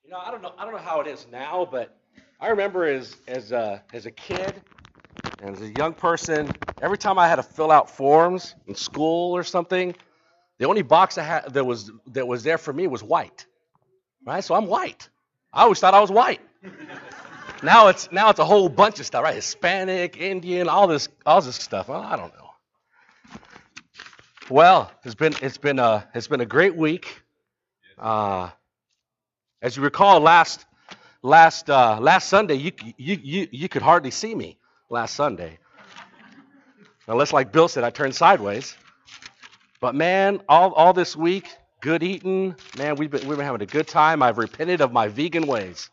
I don't know how it is now, but I remember as a kid and as a young person, every time I had to fill out forms in school or something, the only box I had that was there for me was white. Right? So I'm white. I always thought I was white. Now it's a whole bunch of stuff, right? Hispanic, Indian, all this stuff. Well, I don't know. Well, it's been a great week. Uh, as you recall, last Sunday, you could hardly see me last Sunday, unless, like Bill said, I turned sideways. But man, all this week, good eating. Man, we've been having a good time. I've repented of my vegan ways.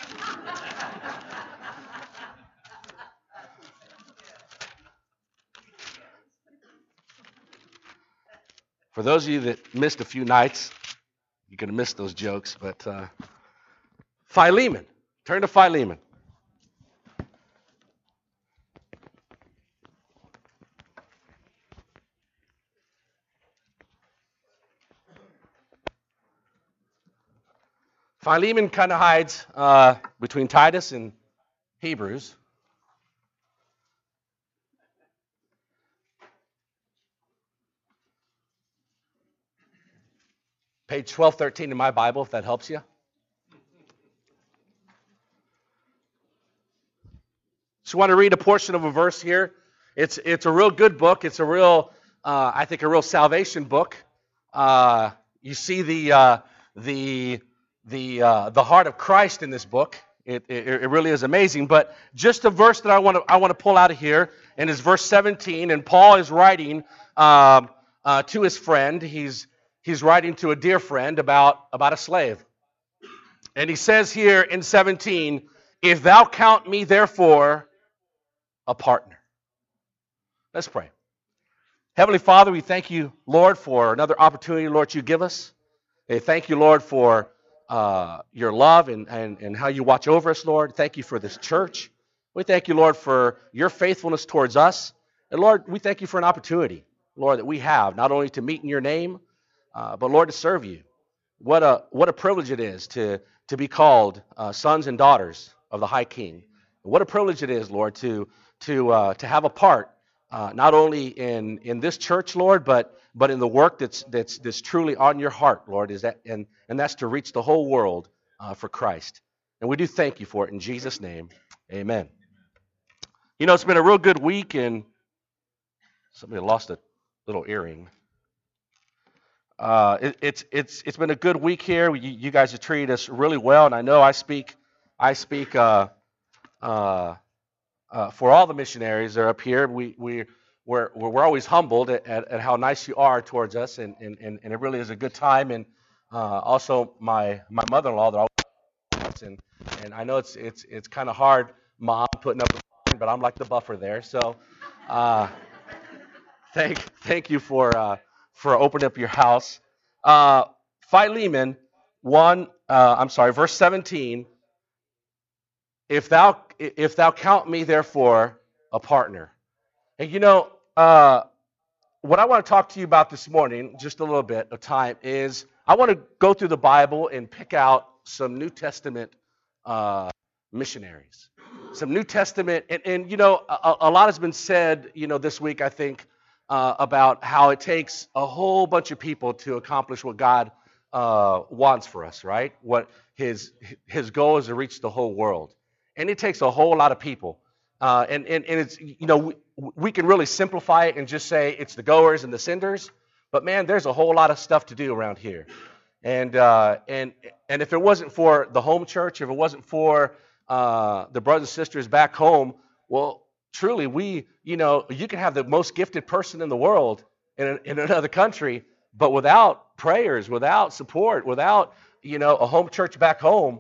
For those of you that missed a few nights, you're gonna miss those jokes. But Philemon, turn to Philemon. Philemon kind of hides between Titus and Hebrews. Page 1213 in my Bible, if that helps you. Just want to read a portion of a verse here. It's a real good book. It's a real, I think, a real salvation book. You see the heart of Christ in this book. It really is amazing. But just a verse that I want to pull out of here, and is verse 17. And Paul is writing to his friend. He's writing to a dear friend about a slave. And he says here in 17, "If thou count me therefore a partner." Let's pray. Heavenly Father, we thank you, Lord, for another opportunity, Lord, you give us. Thank you, Lord, for your love and how you watch over us, Lord. Thank you for this church. We thank you, Lord, for your faithfulness towards us. And Lord, we thank you for an opportunity, Lord, that we have, not only to meet in your name, but Lord, to serve you. What a privilege it is to be called sons and daughters of the High King. What a privilege it is, Lord, to have a part not only in this church, Lord, but in the work that's truly on your heart, Lord, and that's to reach the whole world for Christ. And we do thank you for it in Jesus' name. Amen. You know, it's been a real good week, and somebody lost a little earring. It's been a good week here. You guys have treated us really well, and I know I speak for all the missionaries that are up here. We're always humbled at how nice you are towards us, and it really is a good time. And also my mother-in-law, they're always, and I know it's kind of hard, Mom, putting up with mine, but I'm like the buffer there. So thank you for opening up your house. Philemon verse 17. If thou count me therefore a partner. And you know, what I want to talk to you about this morning, just a little bit of time, is I want to go through the Bible and pick out some New Testament missionaries. Some New Testament, and you know, a lot has been said, you know, this week, I think, about how it takes a whole bunch of people to accomplish what God wants for us, right? What his goal is to reach the whole world. And it takes a whole lot of people. And it's, you know, we can really simplify it and just say it's the goers and the senders. But man, there's a whole lot of stuff to do around here. And if it wasn't for the home church, if it wasn't for the brothers and sisters back home, well, truly, you can have the most gifted person in the world in another country, but without prayers, without support, without, you know, a home church back home,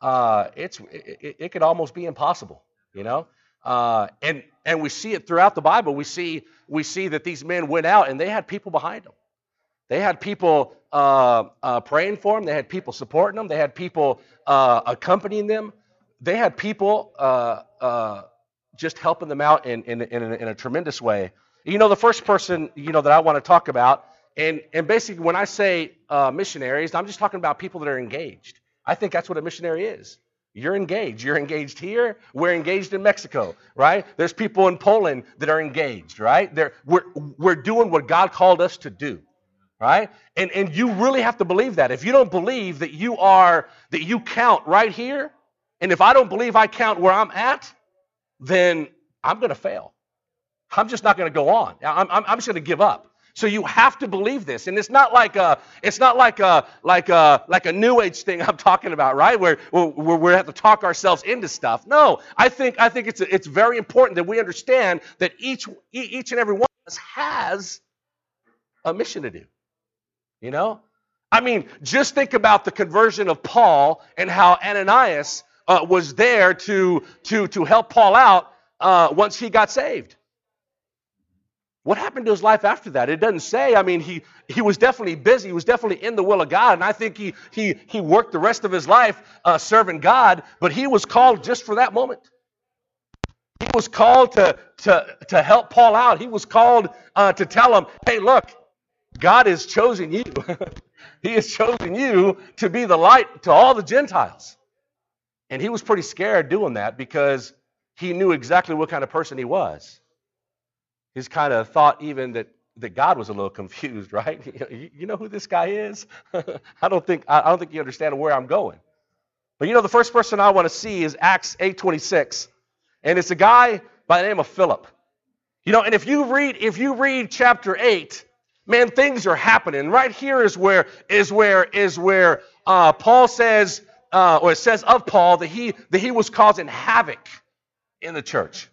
it could almost be impossible, you know. And we see it throughout the Bible. We see that these men went out and they had people behind them. They had people praying for them. They had people supporting them. They had people accompanying them. They had people just helping them out in a tremendous way. You know, the first person, you know, that I want to talk about, and basically when I say missionaries, I'm just talking about people that are engaged. I think that's what a missionary is. You're engaged. You're engaged here. We're engaged in Mexico, right? There's people in Poland that are engaged, right? We're doing what God called us to do, right? And you really have to believe that. If you don't believe that you count right here, and if I don't believe I count where I'm at, then I'm going to fail. I'm just not going to go on. I'm just going to give up. So you have to believe this, and it's not like a new age thing I'm talking about, right? Where we have to talk ourselves into stuff. No, I think it's very important that we understand that each and every one of us has a mission to do. You know, I mean, just think about the conversion of Paul and how Ananias was there to help Paul out once he got saved. What happened to his life after that? It doesn't say. I mean, he was definitely busy. He was definitely in the will of God, and I think he worked the rest of his life serving God. But he was called just for that moment. He was called to help Paul out. He was called to tell him, "Hey, look, God has chosen you. He has chosen you to be the light to all the Gentiles." And he was pretty scared doing that because he knew exactly what kind of person he was. He's kind of thought even that God was a little confused, right? You know who this guy is? I don't think you understand where I'm going. But you know, the first person I want to see is Acts 8:26, and it's a guy by the name of Philip. You know, and if you read chapter 8, man, things are happening. Right here is where Paul says, or it says of Paul that he was causing havoc in the church.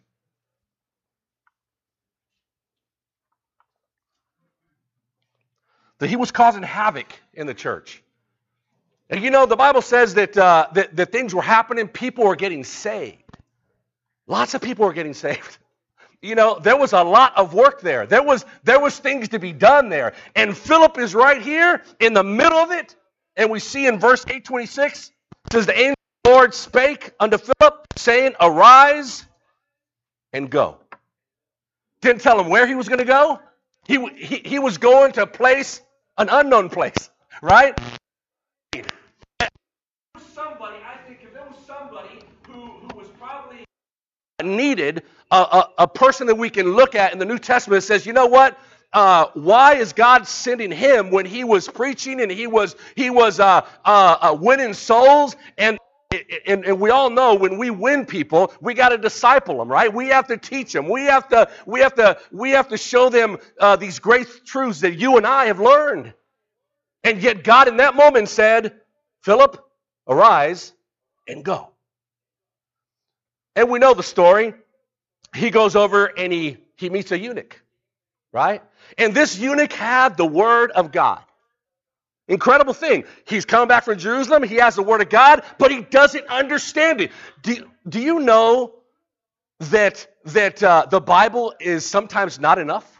That he was causing havoc in the church. And you know, the Bible says that things were happening, people were getting saved. Lots of people were getting saved. You know, there was a lot of work there. There was things to be done there. And Philip is right here in the middle of it. And we see in verse 8:26, it says, "The angel of the Lord spake unto Philip, saying, Arise and go." Didn't tell him where he was going to go. He was going to a place, an unknown place, right? I think if there was somebody who was probably needed, a person that we can look at in the New Testament that says, you know what? Why is God sending him when he was preaching and he was winning souls? And we all know when we win people, we got to disciple them, right? We have to teach them. We have to show them these great truths that you and I have learned. And yet God in that moment said, "Philip, arise and go." And we know the story. He goes over and he meets a eunuch, right? And this eunuch had the word of God. Incredible thing. He's coming back from Jerusalem. He has the word of God, but he doesn't understand it. Do you know that the Bible is sometimes not enough?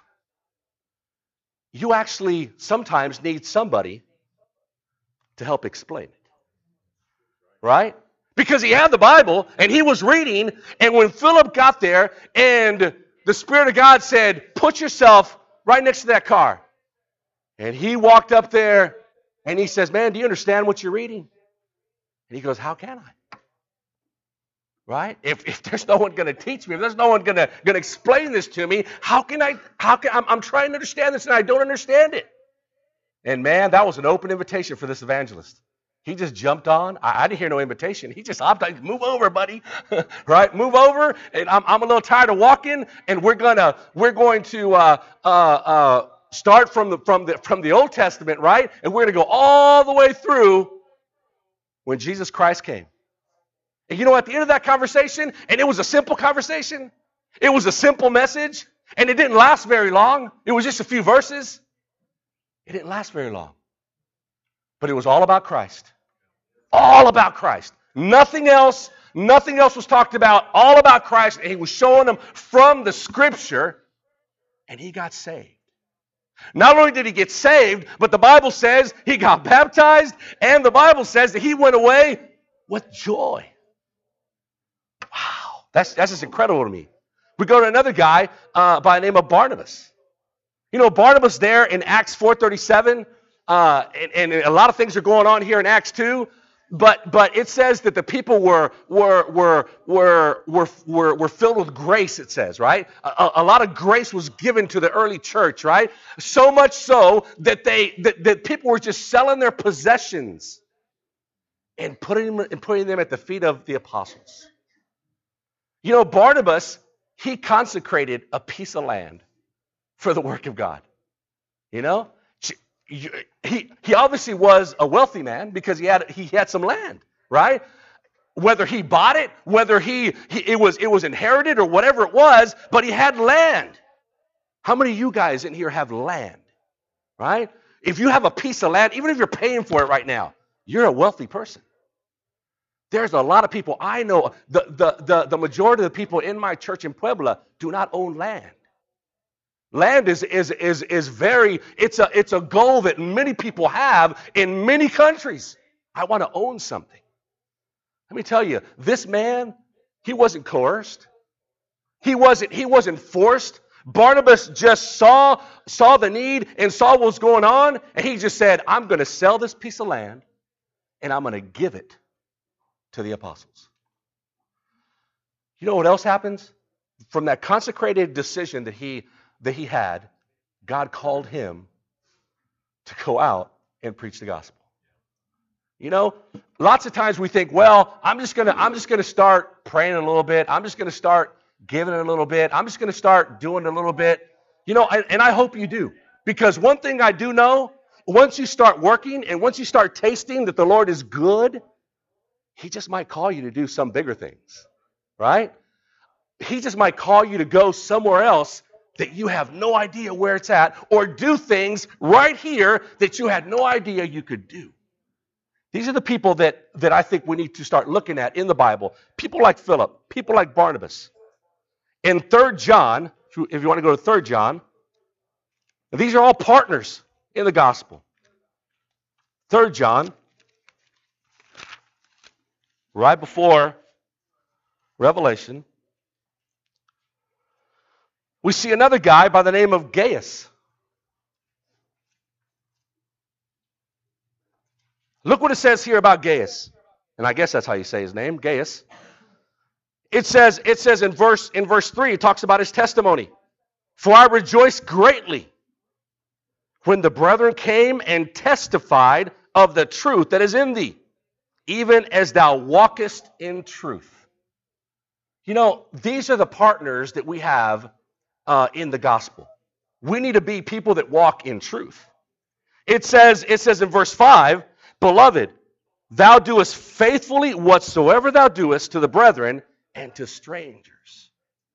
You actually sometimes need somebody to help explain it. Right? Because he had the Bible and he was reading, and when Philip got there and the Spirit of God said, "Put yourself right next to that car." And he walked up there and he says, "Man, do you understand what you're reading?" And he goes, "How can I?" Right? If there's no one going to teach me, if there's no one going to explain this to me, I'm trying to understand this and I don't understand it. And man, that was an open invitation for this evangelist. He just jumped on. I didn't hear no invitation. He just hopped on. "Move over, buddy." Right? Move over. And I'm a little tired of walking. And we're going to start from the Old Testament, right? And we're going to go all the way through when Jesus Christ came. And you know, at the end of that conversation, and it was a simple conversation, it was a simple message, and it didn't last very long. It was just a few verses. It didn't last very long. But it was all about Christ. All about Christ. Nothing else was talked about. All about Christ. And he was showing them from the Scripture, and he got saved. Not only did he get saved, but the Bible says he got baptized, and the Bible says that he went away with joy. Wow, that's just incredible to me. We go to another guy by the name of Barnabas. You know, Barnabas there in Acts 4:37, and a lot of things are going on here in Acts 2. But it says that the people were filled with grace. It says, right? A lot of grace was given to the early church, right? So much so that that people were just selling their possessions and putting them at the feet of the apostles. You know, Barnabas, he consecrated a piece of land for the work of God. You know, he obviously was a wealthy man because he had some land, right? Whether he bought it, whether it was inherited or whatever it was, but he had land. How many of you guys in here have land, right? If you have a piece of land, even if you're paying for it right now, you're a wealthy person. There's a lot of people I know. The majority of the people in my church in Puebla do not own land. Land is very, it's a goal that many people have in many countries. I want to own something. Let me tell you, this man, he wasn't coerced. He wasn't forced. Barnabas just saw the need and saw what was going on, and he just said, I'm going to sell this piece of land and I'm going to give it to the apostles. You know what else happens? From that consecrated decision that he had, God called him to go out and preach the gospel. You know, lots of times we think, well, I'm just gonna start praying a little bit. I'm just gonna start giving a little bit. I'm just gonna start doing a little bit. You know, and I hope you do. Because one thing I do know, once you start working and once you start tasting that the Lord is good, He just might call you to do some bigger things, right? He just might call you to go somewhere else that you have no idea where it's at, or do things right here that you had no idea you could do. These are the people that I think we need to start looking at in the Bible. People like Philip, people like Barnabas. In 3 John, if you want to go to 3 John, these are all partners in the gospel. 3 John, right before Revelation, we see another guy by the name of Gaius. Look what it says here about Gaius. And I guess that's how you say his name, Gaius. It says in verse 3, it talks about his testimony. For I rejoiced greatly when the brethren came and testified of the truth that is in thee, even as thou walkest in truth. You know, these are the partners that we have in the gospel. We need to be people that walk in truth. It says in verse 5, Beloved, thou doest faithfully whatsoever thou doest to the brethren and to strangers.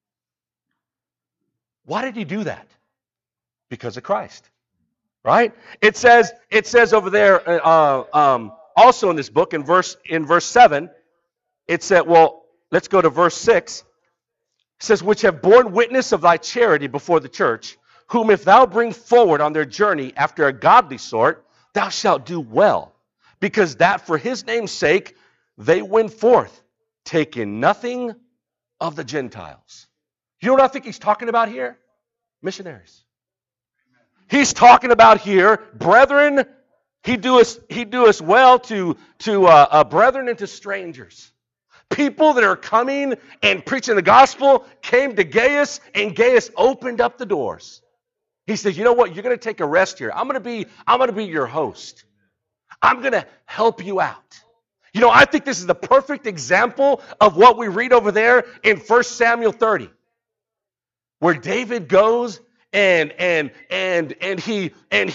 Why did he do that? Because of Christ, right? It says over there also in this book in verse 7. It said, well, let's go to verse 6. It says, which have borne witness of thy charity before the church, whom if thou bring forward on their journey after a godly sort, thou shalt do well. Because that for his name's sake they went forth, taking nothing of the Gentiles. You know what I think he's talking about here? Missionaries. He's talking about here, brethren, he do us well to brethren and to strangers. People that are coming and preaching the gospel came to Gaius, and Gaius opened up the doors. He says, you know what? You're going to take a rest here. I'm going to be your host. I'm going to help you out. You know, I think this is the perfect example of what we read over there in 1 Samuel 30, where David goes and he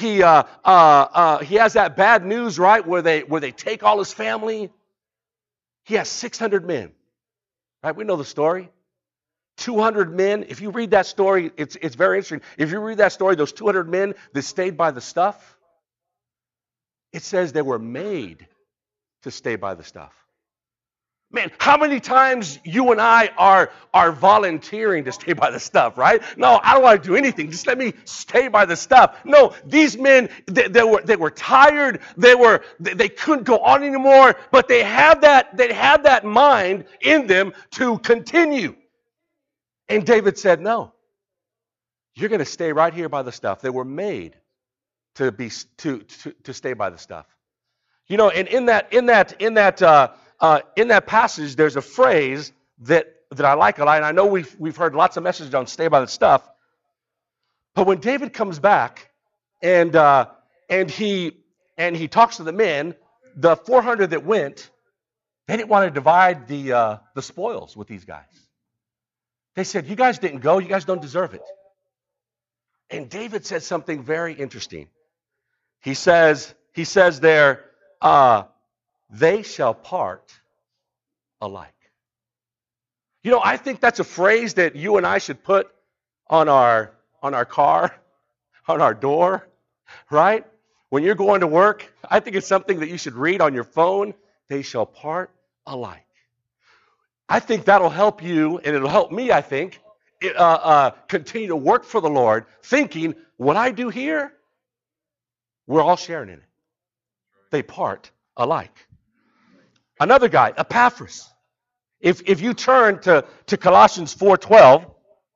has that bad news, right, where they take all his family. He has 600 men, right? We know the story. 200 men. If you read that story, it's very interesting. If you read that story, those 200 men that stayed by the stuff, it says they were made to stay by the stuff. Man, how many times you and I are volunteering to stay by the stuff, right? No, I don't want to do anything. Just let me stay by the stuff. No, these men, they were tired. They couldn't go on anymore, but they had that mind in them to continue. And David said, no, you're going to stay right here by the stuff. They were made to stay by the stuff. And in that passage, there's a phrase that I like a lot, and I know we've heard lots of messages on stay by the stuff. But when David comes back and he talks to the men, the 400 that went, they didn't want to divide the spoils with these guys. They said, "You guys didn't go. You guys don't deserve it." And David said something very interesting. He says there, "They shall part alike." I think that's a phrase that you and I should put on our car, on our door, right? When you're going to work, I think it's something that you should read on your phone. They shall part alike. I think that'll help you, and it'll help me, I think, continue to work for the Lord, thinking, what I do here, we're all sharing in it. They part alike. Another guy, Epaphras. If you turn to Colossians 4:12,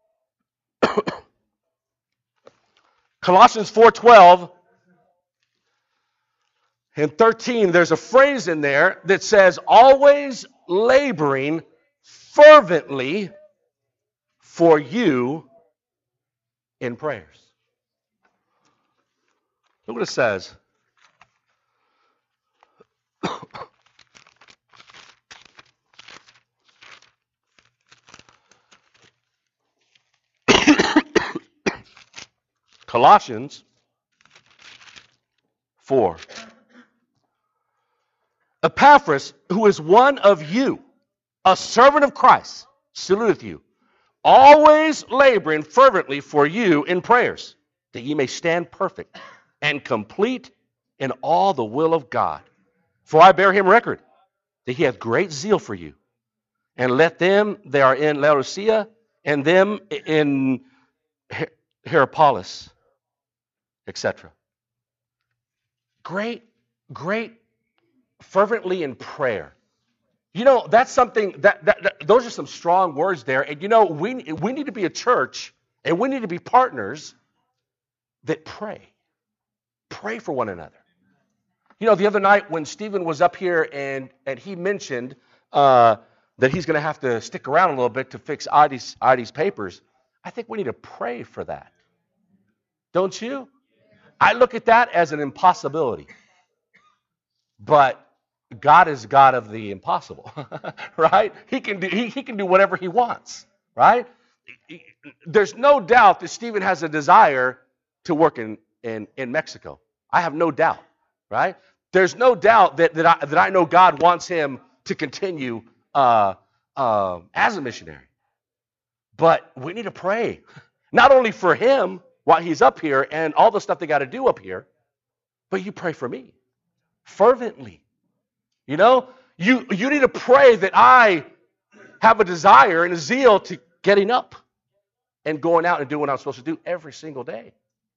Colossians 4:12 and 13, there's a phrase in there that says, always laboring fervently for you in prayers. Look what it says. Colossians 4. Epaphras, who is one of you, a servant of Christ, saluteth you, always laboring fervently for you in prayers, that ye may stand perfect and complete in all the will of God. For I bear him record that he hath great zeal for you. And let them that are in Laodicea and them in Hierapolis, etc. Great fervently in prayer. That's something that those are some strong words there. And we need to be a church, and we need to be partners that pray for one another. The other night when Stephen was up here and he mentioned that he's going to have to stick around a little bit to fix Idi's papers, I think we need to pray for that. Don't you? I look at that as an impossibility. But God is God of the impossible, right? He can do whatever he wants, right? There's no doubt that Stephen has a desire to work in Mexico. I have no doubt, right? There's no doubt that I know God wants him to continue as a missionary. But we need to pray, not only for him while he's up here and all the stuff they got to do up here, but you pray for me fervently. You need to pray that I have a desire and a zeal to getting up and going out and doing what I'm supposed to do every single day.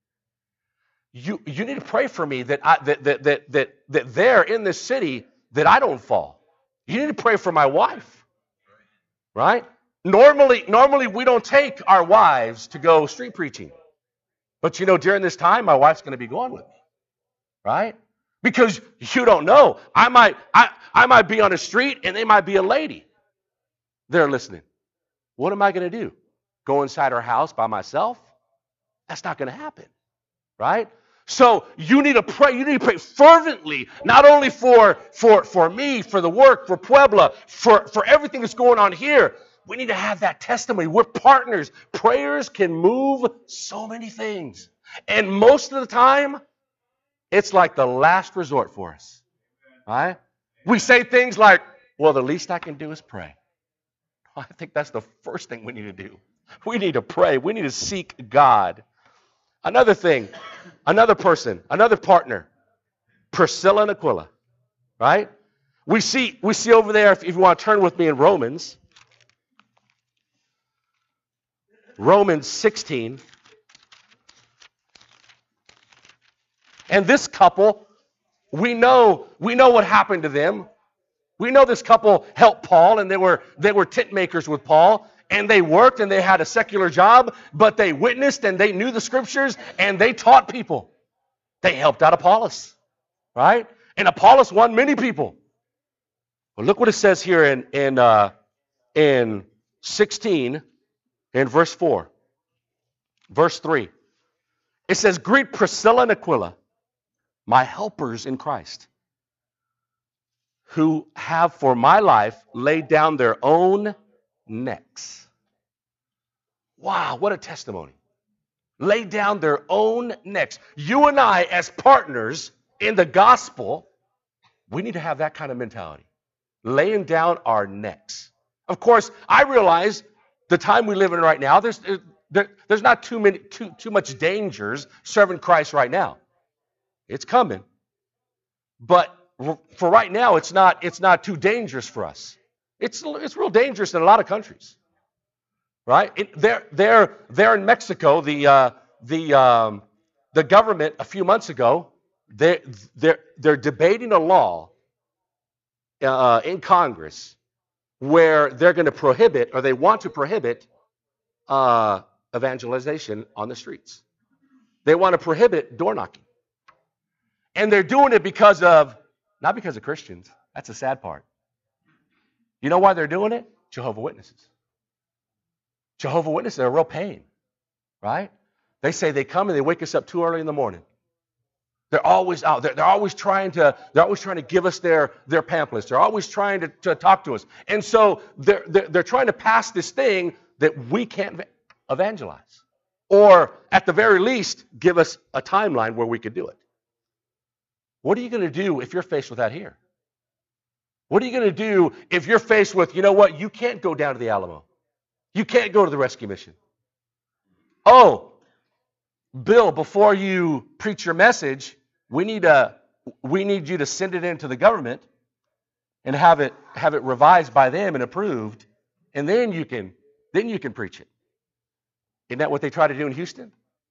You need to pray for me that there in this city that I don't fall. You need to pray for my wife, right? Normally we don't take our wives to go street preaching, but during this time my wife's going to be going with me, right? Because you don't know. I might be on the street and they might be a lady. They're listening. What am I going to do? Go inside her house by myself? That's not going to happen, right? So you need to pray. You need to pray fervently, not only for me, for the work, for Puebla, for everything that's going on here. We need to have that testimony. We're partners. Prayers can move so many things. And most of the time, it's like the last resort for us, right? We say things like, well, the least I can do is pray. I think that's the first thing we need to do. We need to pray. We need to seek God. Another thing, another person, another partner, Priscilla and Aquila, right? We see over there, if you want to turn with me in Romans 16. And this couple, we know what happened to them. We know this couple helped Paul, and they were tent makers with Paul, and they worked and they had a secular job, but they witnessed and they knew the scriptures and they taught people. They helped out Apollos, right? And Apollos won many people. Well, look what it says here in 16 in verse 4. Verse 3. It says, greet Priscilla and Aquila, my helpers in Christ, who have for my life laid down their own necks. Wow, what a testimony. Laid down their own necks. You and I, as partners in the gospel, we need to have that kind of mentality. Laying down our necks. Of course, I realize the time we live in right now, there's not too much dangers serving Christ right now. It's coming. But for right now, it's not too dangerous for us. It's real dangerous in a lot of countries. Right? There in Mexico, the government a few months ago, they're debating a law in Congress where they're going to prohibit, or they want to prohibit, evangelization on the streets. They want to prohibit door knocking. And they're doing it not because of Christians. That's the sad part. You know why they're doing it? Jehovah's Witnesses. Jehovah's Witnesses are a real pain, right? They say they come and they wake us up too early in the morning. They're always out. They're always trying to give us their pamphlets. They're always trying to talk to us. And so they're trying to pass this thing that we can't evangelize. Or at the very least, give us a timeline where we could do it. What are you going to do if you're faced with that here? What are you going to do if you're faced with, you know what, you can't go down to the Alamo. You can't go to the rescue mission. Oh, Bill, before you preach your message, we need you to send it into the government and have it revised by them and approved, and then you can preach it. Isn't that what they try to do in Houston?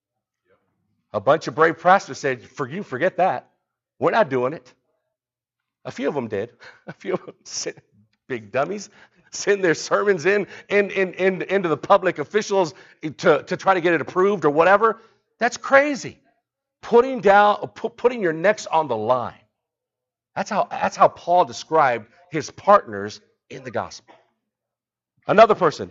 A bunch of brave pastors said, forget that. We're not doing it. A few of them did. A few of them, big dummies, send their sermons into the public officials to try to get it approved or whatever. That's crazy. Putting your necks on the line. That's how Paul described his partners in the gospel. Another person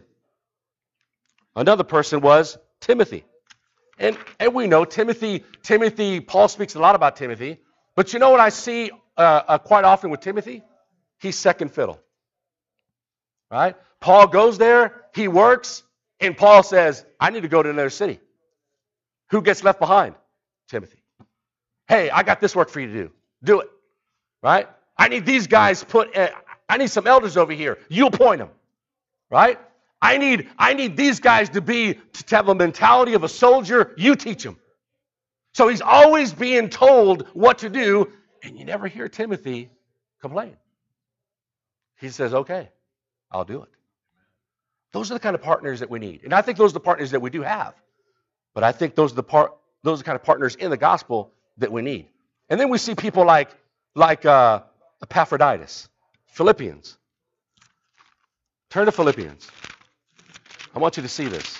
was Timothy. And we know Timothy, Paul speaks a lot about Timothy. But you know what I see quite often with Timothy? He's second fiddle. Right? Paul goes there, he works, and Paul says, I need to go to another city. Who gets left behind? Timothy. Hey, I got this work for you to do. Do it. Right? I need these guys I need some elders over here. You appoint them. Right? I need these guys to have a mentality of a soldier. You teach them. So he's always being told what to do, and you never hear Timothy complain. He says, okay, I'll do it. Those are the kind of partners that we need. And I think those are the partners that we do have. But I think those are the kind of partners in the gospel that we need. And then we see people like Epaphroditus. Philippians. Turn to Philippians. I want you to see this.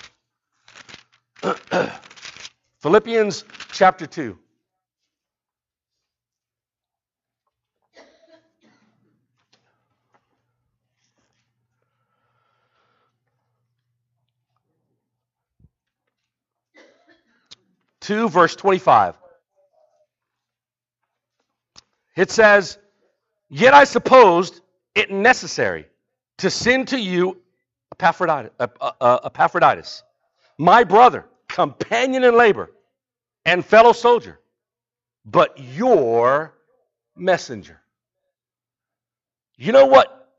Philippians chapter 2. Verse 25. It says, yet I supposed it necessary to send to you Epaphroditus, my brother, companion in labor, and fellow soldier, but your messenger. You know what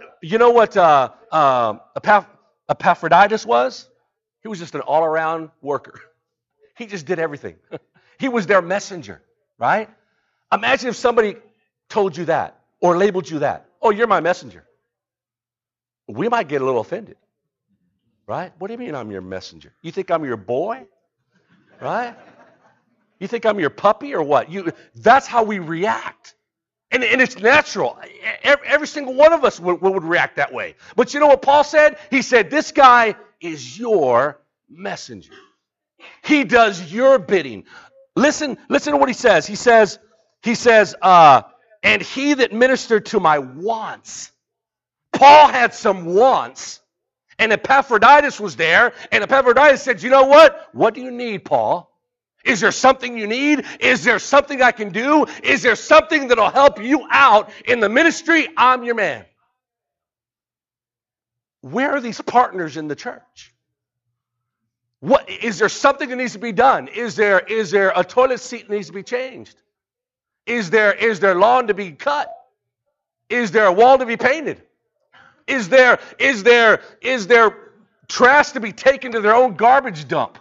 Epaphroditus was? He was just an all-around worker. He just did everything. He was their messenger, right? Imagine if somebody told you that or labeled you that. Oh, you're my messenger. We might get a little offended, right? What do you mean I'm your messenger? You think I'm your boy, right? You think I'm your puppy or what? That's how we react. And it's natural. Every single one of us would react that way. But you know what Paul said? He said, this guy is your messenger. He does your bidding. Listen to what he says. He says, and he that ministered to my wants. Paul had some wants, and Epaphroditus was there, and Epaphroditus said, you know what? What do you need, Paul? Is there something you need? Is there something I can do? Is there something that'll help you out in the ministry? I'm your man. Where are these partners in the church? What is there something that needs to be done? Is there a toilet seat that needs to be changed? Is there lawn to be cut? Is there a wall to be painted? Is there trash to be taken to their own garbage dump?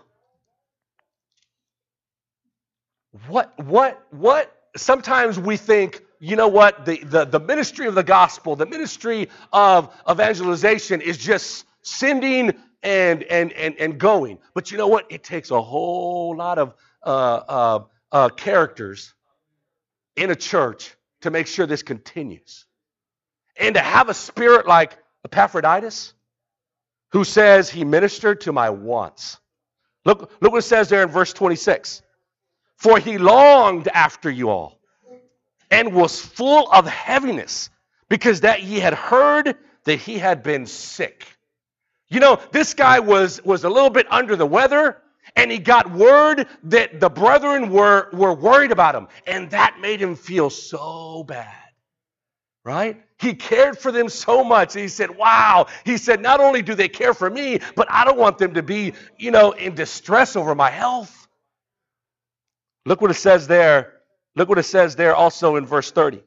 What sometimes we think, you know what, the ministry of the gospel, the ministry of evangelization is just sending and going. But you know what? It takes a whole lot of characters in a church to make sure this continues. And to have a spirit like Epaphroditus, who says he ministered to my wants. Look what it says there in verse 26. For he longed after you all, and was full of heaviness, because that ye had heard that he had been sick. You know, this guy was a little bit under the weather, and he got word that the brethren were worried about him, and that made him feel so bad. Right? He cared for them so much. He said, wow. He said, not only do they care for me, but I don't want them to be, in distress over my health. Look what it says there. Look what it says there also in verse 30.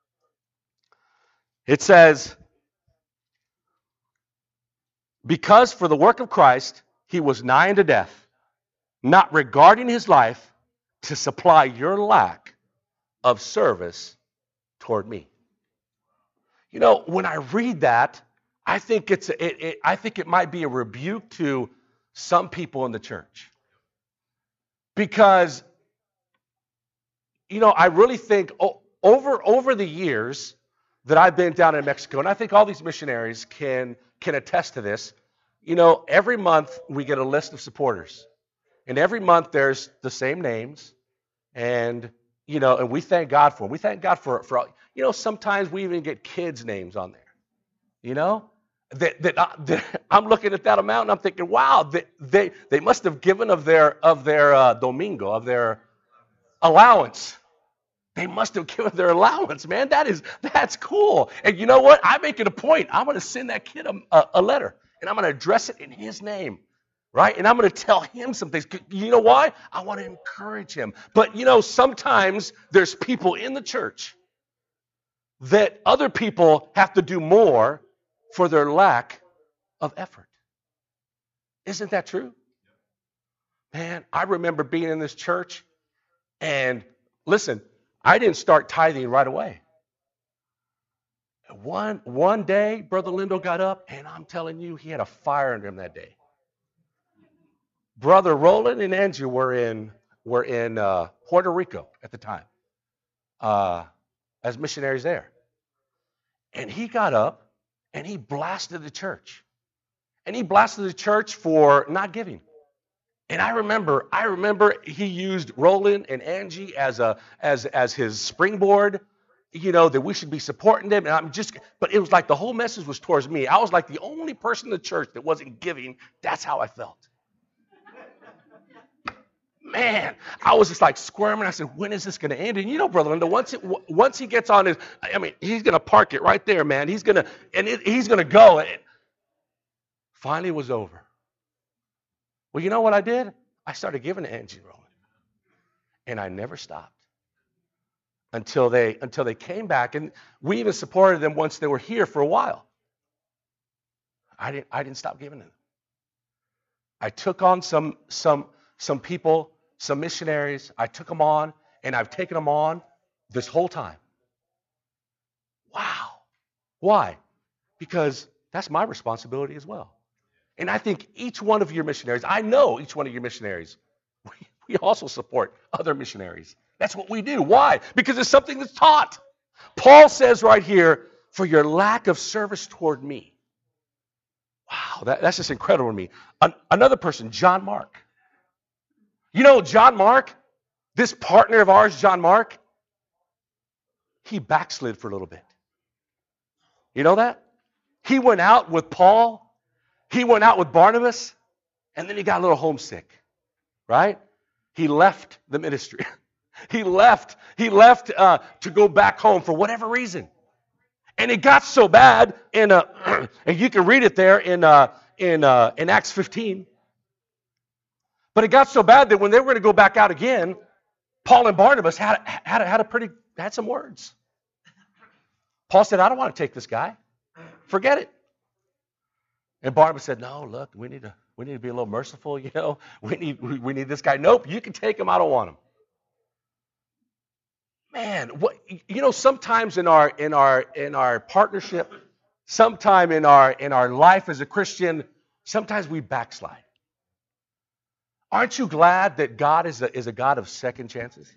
It says, because for the work of Christ, he was nigh unto death, not regarding his life, to supply your lack of service toward me. You know, when I read that, I think it might be a rebuke to some people in the church. Because, I really think over the years that I've been down in Mexico, and I think all these missionaries can attest to this, every month we get a list of supporters. And every month there's the same names, and we thank God for them. We thank God for sometimes we even get kids' names on there. I'm looking at that amount and I'm thinking, wow, they must have given of their domingo, of their allowance. They must have given their allowance, man. That's cool. And you know what? I make it a point. I'm going to send that kid a letter, and I'm going to address it in his name. Right? And I'm going to tell him some things. You know why? I want to encourage him. But, sometimes there's people in the church that other people have to do more for their lack of effort. Isn't that true? Man, I remember being in this church, and listen, I didn't start tithing right away. One day, Brother Lindo got up, and I'm telling you, he had a fire under him that day. Brother Roland and Angie were in Puerto Rico at the time as missionaries there. And he got up and he blasted the church. And he blasted the church for not giving. And I remember he used Roland and Angie as his springboard, that we should be supporting them. And but it was like the whole message was towards me. I was like the only person in the church that wasn't giving. That's how I felt. Man, I was just like squirming. I said, when is this going to end? And Brother Linda, once he gets on he's going to park it right there, man. He's going to go. And finally, it was over. Well, you know what I did? I started giving to Angie and Roland. And I never stopped until they came back. And we even supported them once they were here for a while. I didn't stop giving them. I took on some people, some missionaries. I took them on, and I've taken them on this whole time. Wow. Why? Because that's my responsibility as well. And I think each one of your missionaries, I know each one of your missionaries, we also support other missionaries. That's what we do. Why? Because it's something that's taught. Paul says right here, for your lack of service toward me. Wow, that's just incredible to me. Another person, John Mark. John Mark, this partner of ours, John Mark, he backslid for a little bit. You know that? He went out with Paul. He went out with Barnabas. And then he got a little homesick. Right? He left the ministry. He left to go back home for whatever reason. And it got so bad and you can read it there in Acts 15. But it got so bad that when they were going to go back out again, Paul and Barnabas had some words. Paul said, I don't want to take this guy. Forget it. And Barnabas said, no, look, we need to be a little merciful, you know. We need this guy. Nope, you can take him. I don't want him. Man, sometimes in our partnership, sometime in our life as a Christian, sometimes we backslide. Aren't you glad that God is a God of second chances?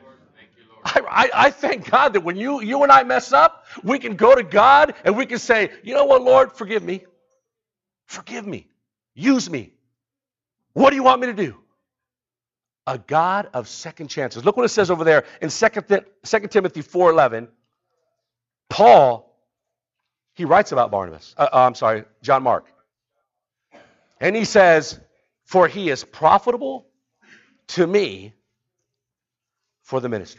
I thank God that when you and I mess up, we can go to God and we can say, you know what, Lord, forgive me. Forgive me. Use me. What do you want me to do? A God of second chances. Look what it says over there in 2 Timothy 4:11. Paul, he writes about John Mark. And he says, for he is profitable to me for the ministry.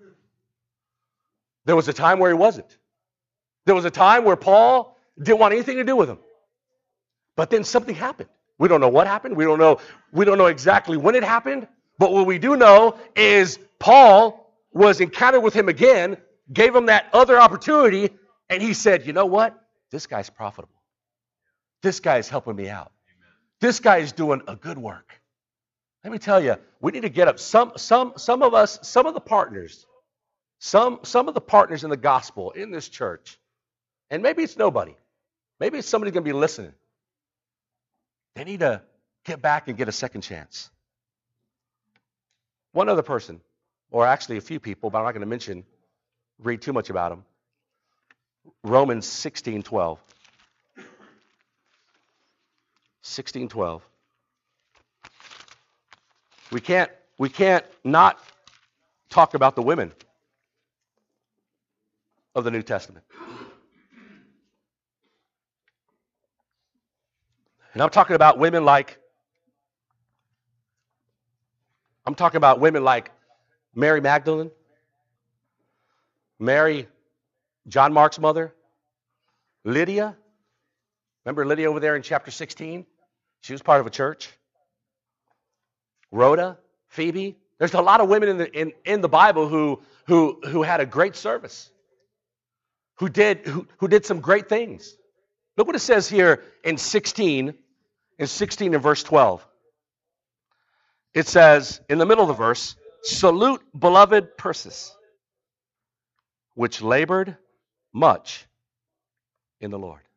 There was a time where he wasn't. There was a time where Paul didn't want anything to do with him. But then something happened. We don't know what happened. We don't know exactly when it happened. But what we do know is Paul was encountered with him again, gave him that other opportunity, and he said, you know what? This guy's profitable. This guy is helping me out. This guy is doing a good work. Let me tell you, we need to get up. Some of us, some of the partners in the gospel in this church, and maybe it's nobody. Maybe it's somebody going to be listening. They need to get back and get a second chance. One other person, or actually a few people, but I'm not going to read too much about them. Romans 16:12. 16:12. We can't not talk about the women of the New Testament. And I'm talking about women like Mary Magdalene, Mary, John Mark's mother, Lydia. Remember Lydia over there in chapter 16? She was part of a church. Rhoda, Phoebe. There's a lot of women in the Bible who had a great service, who did some great things. Look what it says here in 16 and verse 12. It says, in the middle of the verse, salute beloved Persis, which labored much in the Lord.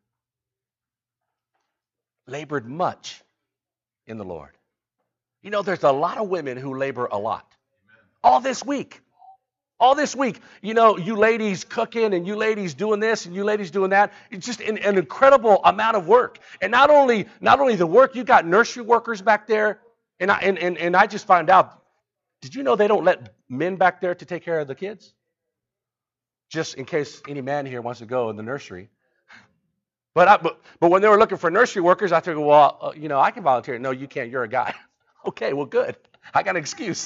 Labored much in the Lord. You know, there's a lot of women who labor a lot. All this week. You know, you ladies cooking and you ladies doing this and you ladies doing that. It's just an incredible amount of work. And not only the work, you got nursery workers back there. And I just found out, did you know they don't let men back there to take care of the kids? Just in case any man here wants to go in the nursery. But when they were looking for nursery workers, I figured, well, I can volunteer. No, you can't. You're a guy. Okay, well, good. I got an excuse.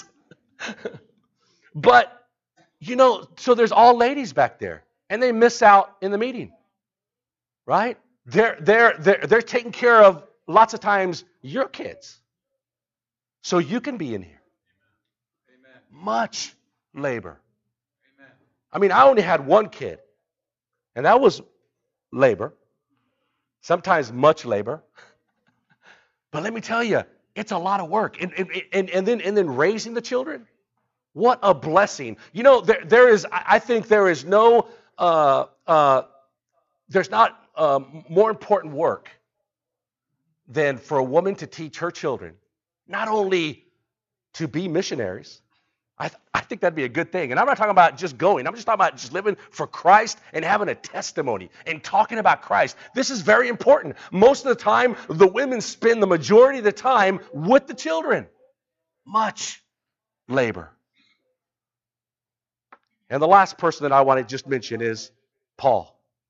But, so there's all ladies back there, and they miss out in the meeting, right? They're taking care of lots of times your kids, so you can be in here. Amen. Much labor. Amen. I mean, I only had one kid, and that was labor. Sometimes much labor. But let me tell you, it's a lot of work. And then raising the children, what a blessing. I think there is no, there's not more important work than for a woman to teach her children, not only to be missionaries. I think that'd be a good thing. And I'm not talking about just going. I'm just talking about just living for Christ and having a testimony and talking about Christ. This is very important. Most of the time, the women spend the majority of the time with the children. Much labor. And the last person that I want to just mention is Paul.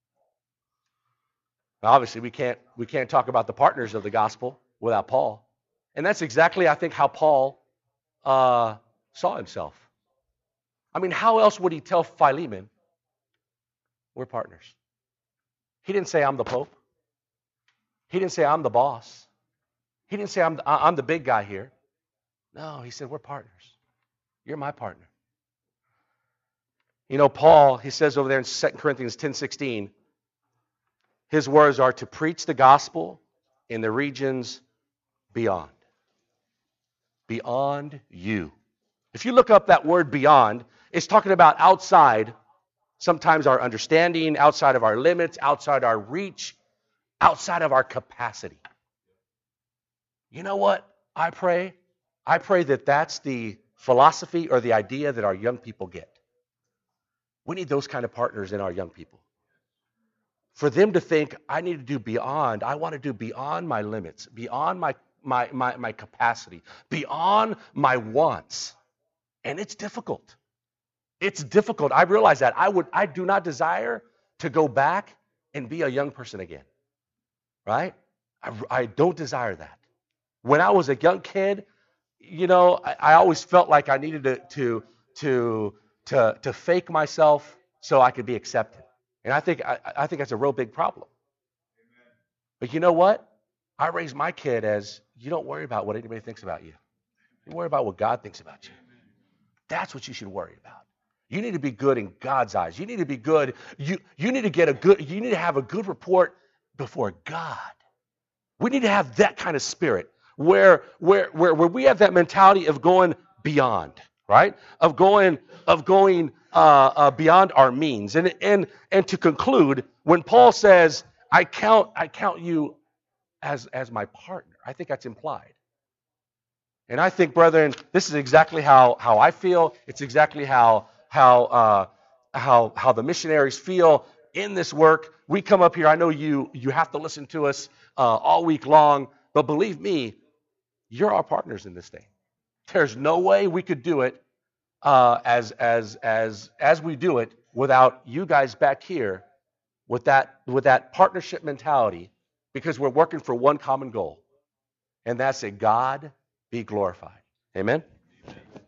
Now, obviously, we can't talk about the partners of the gospel without Paul. And that's exactly, I think, how Paul saw himself. I mean, how else would he tell Philemon, we're partners? He didn't say, I'm the Pope. He didn't say, I'm the boss. He didn't say, I'm the big guy here. No, he said, we're partners. You're my partner. You know, Paul, he says over there in 2 Corinthians 10:16, his words are to preach the gospel in the regions beyond. Beyond you. If you look up that word beyond, it's talking about outside, sometimes our understanding, outside of our limits, outside our reach, outside of our capacity. You know what? I pray that that's the philosophy or the idea that our young people get. We need those kind of partners in our young people. For them to think, I need to do beyond, I want to do beyond my limits, beyond my capacity, beyond my wants. And it's difficult. It's difficult. I realize that. I do not desire to go back and be a young person again. Right? I don't desire that. When I was a young kid, you know, I always felt like I needed to fake myself so I could be accepted. And I think that's a real big problem. But you know what? I raised my kid as, you don't worry about what anybody thinks about you. You worry about what God thinks about you. That's what you should worry about. You need to be good in God's eyes. You need to be good. You need to have a good report before God. We need to have that kind of spirit where we have that mentality of going beyond, right? Of going beyond our means. And to conclude, when Paul says, I count you as my partner, I think that's implied. And I think, brethren, this is exactly how I feel. It's exactly how the missionaries feel in this work. We come up here. I know you have to listen to us all week long, but believe me, you're our partners in this thing. There's no way we could do it as we do it without you guys back here with that partnership mentality, because we're working for one common goal, and that's that God be glorified. Amen?